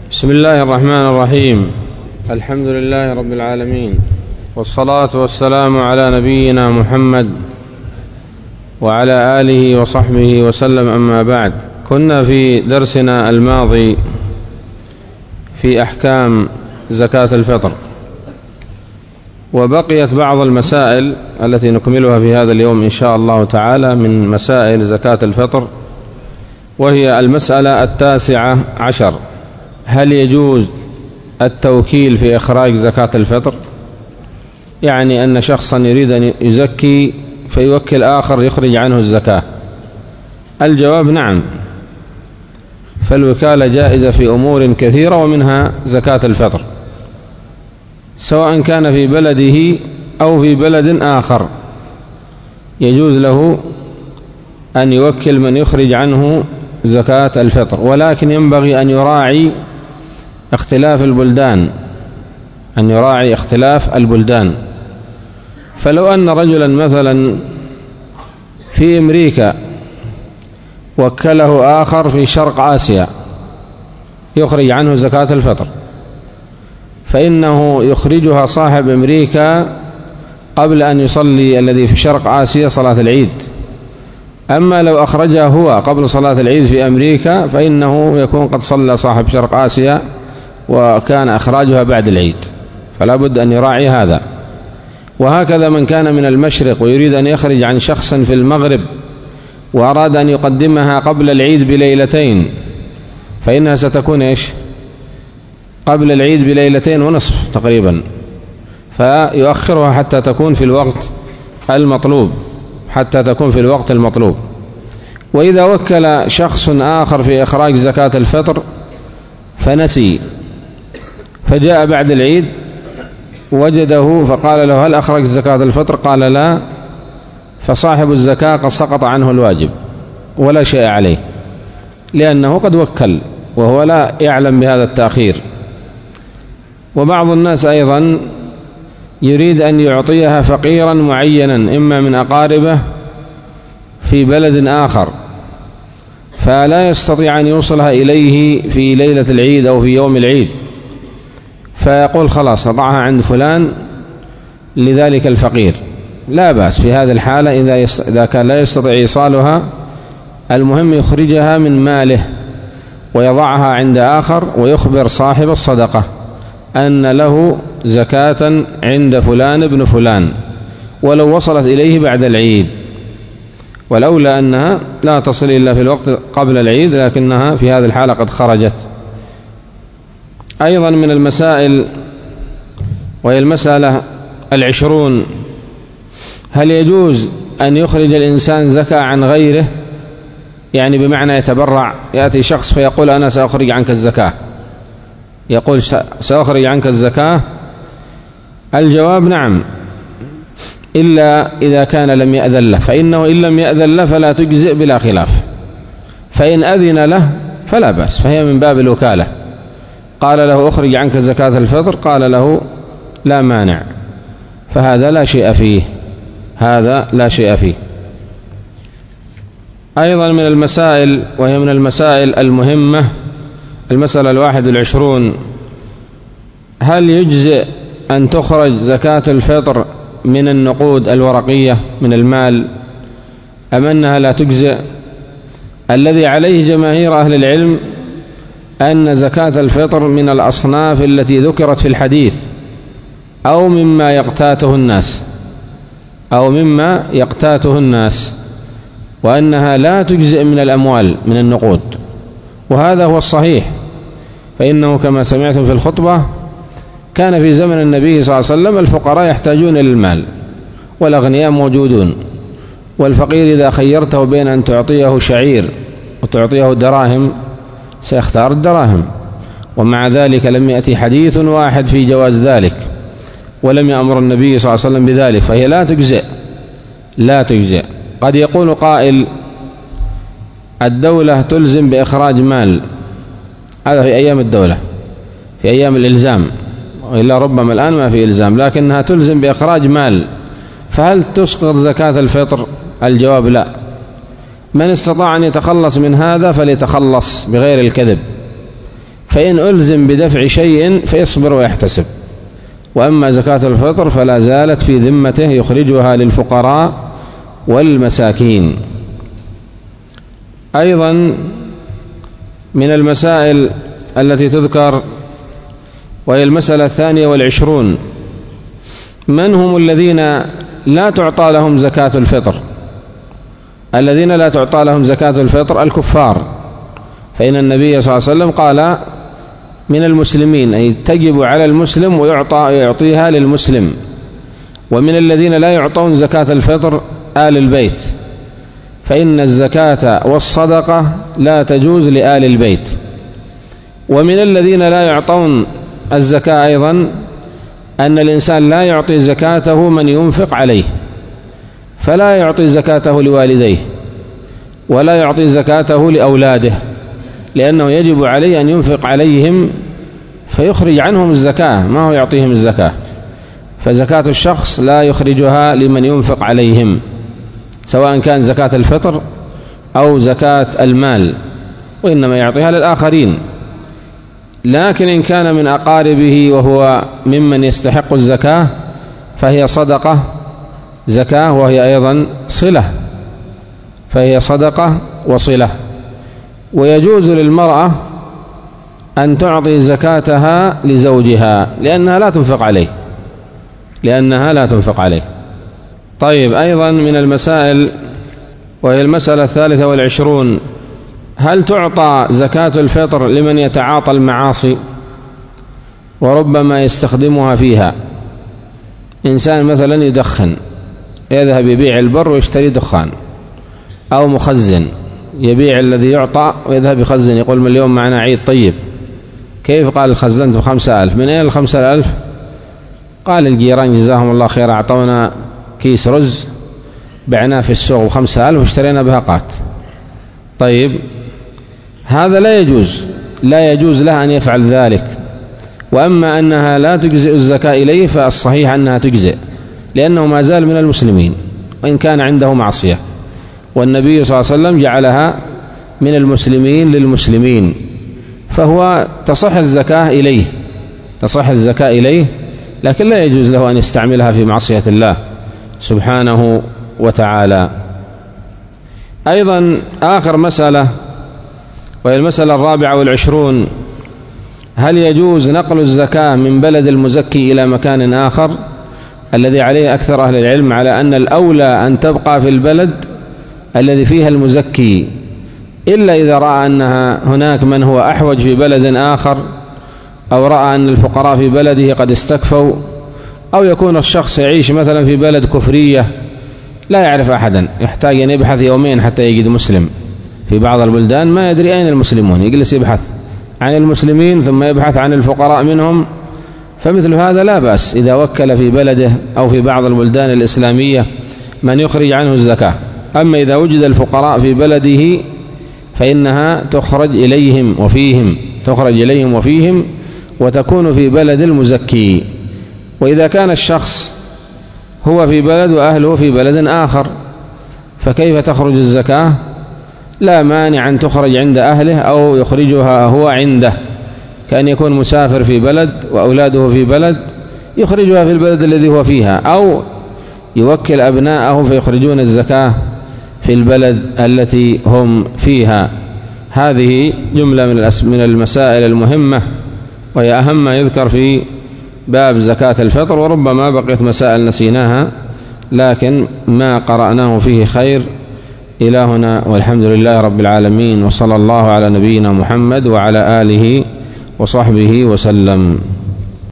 بسم الله الرحمن الرحيم. الحمد لله رب العالمين، والصلاة والسلام على نبينا محمد وعلى آله وصحبه وسلم. أما بعد، كنا في درسنا الماضي في أحكام زكاة الفطر، وبقيت بعض المسائل التي نكملها في هذا اليوم إن شاء الله تعالى من مسائل زكاة الفطر، وهي المسألة 19: هل يجوز التوكيل في إخراج زكاة الفطر؟ يعني أن شخصا يريد أن يزكي فيوكل آخر يخرج عنه الزكاة. الجواب نعم، فالوكالة جائزة في أمور كثيرة ومنها زكاة الفطر، سواء كان في بلده أو في بلد آخر يجوز له أن يوكل من يخرج عنه زكاة الفطر، ولكن ينبغي أن يراعي اختلاف البلدان. فلو أن رجلا مثلا في أمريكا وكله آخر في شرق آسيا يخرج عنه زكاة الفطر، فإنه يخرجها صاحب أمريكا قبل أن يصلي الذي في شرق آسيا صلاة العيد. أما لو أخرجها هو قبل صلاة العيد في أمريكا فإنه يكون قد صلى صاحب شرق آسيا وكان إخراجها بعد العيد، فلا بد أن يراعي هذا. وهكذا من كان من المشرق ويريد أن يخرج عن شخص في المغرب وأراد أن يقدمها قبل العيد بليلتين، فإنها ستكون قبل العيد بليلتين ونصف تقريبا، فيؤخرها حتى تكون في الوقت المطلوب. وإذا وكل شخص آخر في إخراج زكاة الفطر فنسي فجاء بعد العيد وجده فقال له: هل أخرج زكاة الفطر؟ قال: لا. فصاحب الزكاة قد سقط عنه الواجب ولا شيء عليه، لأنه قد وكل وهو لا يعلم بهذا التأخير. وبعض الناس أيضا يريد أن يعطيها فقيرا معينا إما من أقاربه في بلد آخر، فلا يستطيع أن يوصلها إليه في ليلة العيد أو في يوم العيد، فيقول: خلاص أضعها عند فلان لذلك الفقير. لا بأس في هذه الحالة إذا كان لا يستطيع إيصالها، المهم يخرجها من ماله ويضعها عند آخر ويخبر صاحب الصدقة أن له زكاة عند فلان ابن فلان، ولو وصلت إليه بعد العيد، ولولا أنها لا تصل إلا في الوقت قبل العيد، لكنها في هذه الحالة قد خرجت. أيضا من المسائل، وهي المسألة 20: هل يجوز أن يخرج الإنسان زكاة عن غيره؟ يعني بمعنى يتبرع، يأتي شخص فيقول: أنا سأخرج عنك الزكاة، يقول: سأخرج عنك الزكاة. الجواب نعم، إلا إذا كان لم يأذن له، فإنه إن لم يأذن له فلا تجزئ بلا خلاف، فإن أذن له فلا بأس، فهي من باب الوكالة. قال له: أخرج عنك زكاة الفطر، قال له: لا مانع، فهذا لا شيء فيه. أيضا من المسائل، وهي من المسائل المهمة، المسألة 21: هل يجزئ أن تخرج زكاة الفطر من النقود الورقية من المال أم أنها لا تجزئ؟ الذي عليه جماهير أهل العلم أن زكاة الفطر من الأصناف التي ذكرت في الحديث أو مما يقتاته الناس، وأنها لا تجزئ من الأموال من النقود، وهذا هو الصحيح. فإنه كما سمعتم في الخطبة كان في زمن النبي صلى الله عليه وسلم الفقراء يحتاجون إلى المال والأغنياء موجودون، والفقير إذا خيرته بين أن تعطيه شعير وتعطيه دراهم سيختار الدراهم، ومع ذلك لم يأتي حديث واحد في جواز ذلك، ولم يأمر النبي صلى الله عليه وسلم بذلك، فهي لا تجزئ. قد يقول قائل: الدولة تلزم بإخراج مال، هذا في أيام الدولة، في أيام الإلزام، وإلا ربما الآن ما في إلزام، لكنها تلزم بإخراج مال، فهل تسقط زكاة الفطر؟ الجواب لا. من استطاع أن يتخلص من هذا فليتخلص بغير الكذب، فإن ألزم بدفع شيء فيصبر ويحتسب. وأما زكاة الفطر فلا زالت في ذمته يخرجها للفقراء والمساكين. أيضا من المسائل التي تذكر وهي المسألة 22: من هم الذين لا تعطى لهم زكاة الفطر؟ الذين لا تعطى لهم زكاة الفطر الكفار، فإن النبي صلى الله عليه وسلم قال من المسلمين، أي تجب على المسلم ويعطيها للمسلم. ومن الذين لا يعطون زكاة الفطر آل البيت، فإن الزكاة والصدقة لا تجوز لآل البيت. ومن الذين لا يعطون الزكاة أيضا أن الإنسان لا يعطي زكاته من ينفق عليه، فلا يعطي زكاته لوالديه ولا يعطي زكاته لأولاده، لأنه يجب عليه أن ينفق عليهم فيخرج عنهم الزكاة، ما هو يعطيهم الزكاة. فزكاة الشخص لا يخرجها لمن ينفق عليهم، سواء كان زكاة الفطر أو زكاة المال، وإنما يعطيها للآخرين. لكن إن كان من أقاربه وهو ممن يستحق الزكاة فهي صدقة زكاة، وهي أيضا صلة، فهي صدقة وصلة. ويجوز للمرأة أن تعطي زكاتها لزوجها لأنها لا تنفق عليه، طيب. أيضا من المسائل وهي المسألة 23: هل تعطى زكاة الفطر لمن يتعاطى المعاصي وربما يستخدمها فيها؟ إنسان مثلا يدخن، يذهب يبيع البر ويشتري دخان، أو مخزن يبيع الذي يعطى ويذهب يخزن، يقول من اليوم معنا عيد. طيب كيف؟ قال خزنت ب5,000. من أين 5,000؟ قال الجيران جزاهم الله خير أعطونا كيس رز بعناه في السوق ب5,000 واشترينا بهقات. طيب هذا لا يجوز له أن يفعل ذلك. وأما أنها لا تجزئ الزكاة إليه فالصحيح أنها تجزئ، لأنه ما زال من المسلمين وإن كان عنده معصية، والنبي صلى الله عليه وسلم جعلها من المسلمين للمسلمين، فهو تصح الزكاة إليه، لكن لا يجوز له أن يستعملها في معصية الله سبحانه وتعالى. أيضا آخر مسألة وهي المسألة 24: هل يجوز نقل الزكاة من بلد المزكي إلى مكان آخر؟ الذي عليه أكثر أهل العلم على أن الأولى أن تبقى في البلد الذي فيها المزكي، إلا إذا رأى أن هناك من هو أحوج في بلد آخر، أو رأى أن الفقراء في بلده قد استكفوا، أو يكون الشخص يعيش مثلا في بلد كفرية لا يعرف أحدا، يحتاج أن يبحث يومين حتى يجد مسلم. في بعض البلدان ما يدري أين المسلمون، يجلس يبحث عن المسلمين ثم يبحث عن الفقراء منهم. فمثل هذا لا بأس إذا وكل في بلده أو في بعض البلدان الإسلامية من يخرج عنه الزكاة. أما إذا وجد الفقراء في بلده فإنها تخرج إليهم وفيهم وتكون في بلد المزكي. وإذا كان الشخص هو في بلد وأهله في بلد آخر فكيف تخرج الزكاة؟ لا مانع أن تخرج عند أهله أو يخرجها هو عنده، كأن يكون مسافر في بلد وأولاده في بلد يخرجها في البلد الذي هو فيها، أو يوكل أبناءه فيخرجون الزكاة في البلد التي هم فيها. هذه جملة من المسائل المهمة، وهي أهم ما يذكر في باب زكاة الفطر. وربما بقيت مسائل نسيناها لكن ما قرأناه فيه خير. إلى هنا والحمد لله رب العالمين، وصلى الله على نبينا محمد وعلى آله وصحبه وسلم.